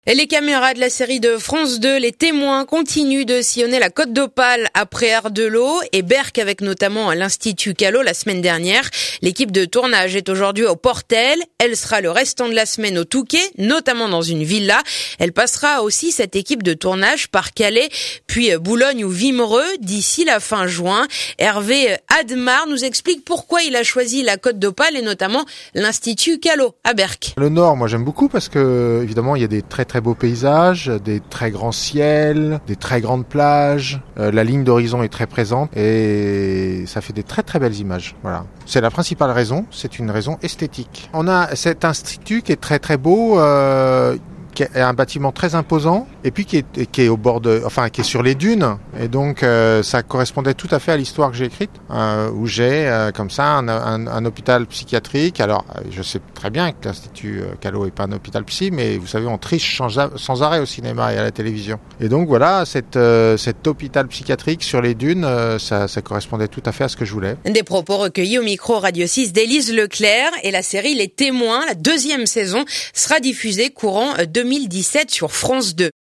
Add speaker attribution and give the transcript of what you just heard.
Speaker 1: Et les caméras de la série de France 2, les témoins, continuent de sillonner la Côte d'Opale après Ardelot et Berck avec notamment l'Institut Callot la semaine dernière. L'équipe de tournage est aujourd'hui au Portel. Elle sera le restant de la semaine au Touquet, notamment dans une villa. Elle passera aussi, cette équipe de tournage, par Calais, puis Boulogne ou Wimereux d'ici la fin juin. Hervé Admar nous explique pourquoi il a choisi la Côte d'Opale et notamment l'Institut Callot à Berck.
Speaker 2: Le Nord, moi j'aime beaucoup parce que évidemment il y a des très beaux paysages, des très grands ciels, des très grandes plages. La ligne d'horizon est très présente et ça fait des très très belles images. Voilà. C'est la principale raison, c'est une raison esthétique. On a cet institut qui est très très beau, qui est un bâtiment très imposant et puis qui est au bord qui est sur les dunes, et donc ça correspondait tout à fait à l'histoire que j'ai écrite, où j'ai comme ça un hôpital psychiatrique. Alors je sais très bien que l'Institut Callot est pas un hôpital psy, mais vous savez on triche sans arrêt au cinéma et à la télévision, et donc voilà cet hôpital psychiatrique sur les dunes, ça correspondait tout à fait à ce que je voulais.
Speaker 1: Des propos recueillis au micro Radio 6 d'Élise Leclerc, et la série Les Témoins, la 2e saison, sera diffusée courant 2017 sur France 2.